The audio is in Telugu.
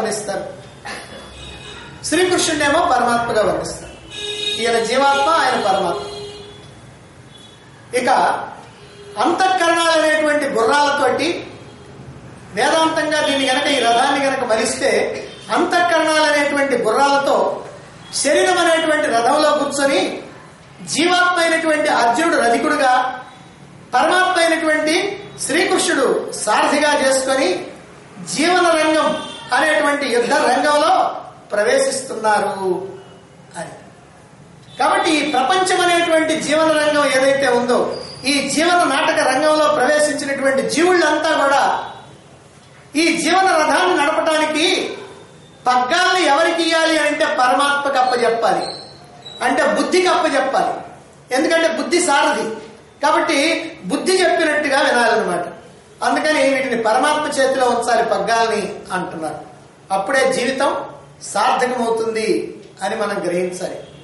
వర్ణిస్తారు, శ్రీకృష్ణుడేమో పరమాత్మగా వర్ణిస్తారు. ఈయన జీవాత్మ, ఆయన పరమాత్మ. ఇక అంతఃకరణాలు అనేటువంటి గుర్రాలతోటి వేదాంతంగా దీన్ని గనక, ఈ రథాన్ని గనక మరిస్తే అంతఃకరణాలు అనేటువంటి గుర్రాలతో శరీరం అనేటువంటి రథంలో కూర్చొని జీవాత్మ అయినటువంటి అర్జునుడు రధికుడుగా, పరమాత్మ అయినటువంటి శ్రీకృష్ణుడు సారథిగా చేసుకొని జీవన రంగం అనేటువంటి యుద్ధ రంగంలో ప్రవేశిస్తున్నారు అని. కాబట్టి ఈ ప్రపంచం అనేటువంటి జీవన రంగం ఏదైతే ఉందో, ఈ జీవన నాటక రంగంలో ప్రవేశించినటువంటి జీవుళ్ళంతా కూడా ఈ జీవన రథాన్ని నడపడానికి పగ్గాలను ఎవరికి ఇవ్వాలి అంటే పరమాత్మకు అప్పచెప్పాలి, అంటే బుద్ధికి అప్పచెప్పాలి. ఎందుకంటే బుద్ధి సారథి కాబట్టి బుద్ధి చెప్పినట్టుగా వినాలన్నమాట. అందుకని వీటిని పరమాత్మ చేతిలో ఉంచాలి పగ్గాల్ని అంటున్నారు. అప్పుడే జీవితం సార్థకమవుతుంది అని మనం గ్రహించాలి.